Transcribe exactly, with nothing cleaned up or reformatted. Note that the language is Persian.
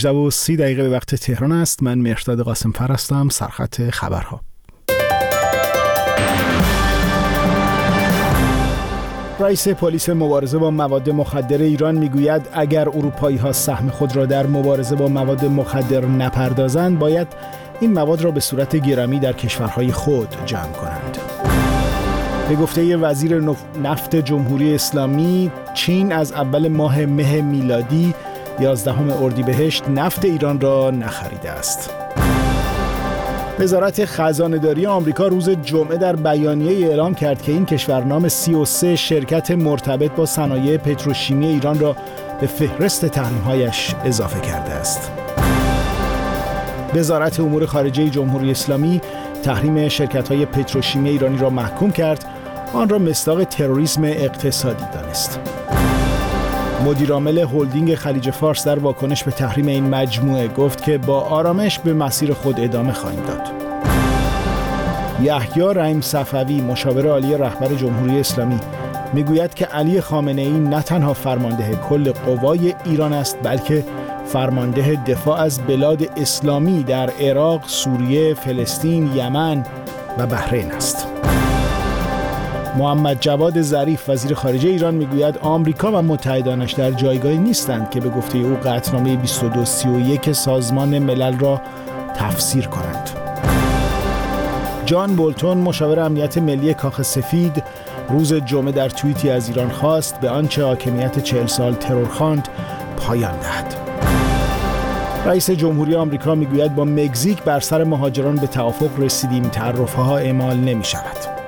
و سی دقیقه به وقت تهران است. من مهرداد قاسم‌فر هستم، سرخط خبرها. رئیس پلیس مبارزه با مواد مخدر ایران میگوید اگر اروپایی‌ها سهم خود را در مبارزه با مواد مخدر نپردازند، باید این مواد را به صورت گرامی در کشورهای خود جمع کنند. به گفته وزیر نفت جمهوری اسلامی، چین از اول ماه مه میلادی یازدهم اردیبهشت نفت ایران را نخریده است. وزارت خزانه‌داری آمریکا روز جمعه در بیانیه اعلام کرد که این کشور نام سی و سه شرکت مرتبط با صنایع پتروشیمی ایران را به فهرست تحریم‌هایش اضافه کرده است. وزارت امور خارجه جمهوری اسلامی تحریم شرکت‌های پتروشیمی ایرانی را محکوم کرد، آن را مصداق تروریسم اقتصادی دانست. مدیرعامل هلدینگ خلیج فارس در واکنش به تحریم این مجموعه گفت که با آرامش به مسیر خود ادامه خواهیم داد. یحیی رحیم صفوی، مشاور عالی رهبر جمهوری اسلامی، میگوید که علی خامنه‌ای نه تنها فرمانده کل قوای ایران است، بلکه فرمانده دفاع از بلاد اسلامی در عراق، سوریه، فلسطین، یمن و بحرین است. محمد جواد ظریف، وزیر خارجه ایران، میگوید آمریکا و متحدانش در جایگاهی نیستند که به گفته او قطعنامه بیست و دو سی و یک سازمان ملل را تفسیر کنند. جان بولتون، مشاور امنیت ملی کاخ سفید، روز جمعه در توییتی از ایران خواست به آنچه حاکمیت چهل سال ترور خواند پایان دهد. رئیس جمهوری آمریکا میگوید با مکزیک بر سر مهاجران به توافق رسیدیم، تعرفه‌ها اعمال نمی شود.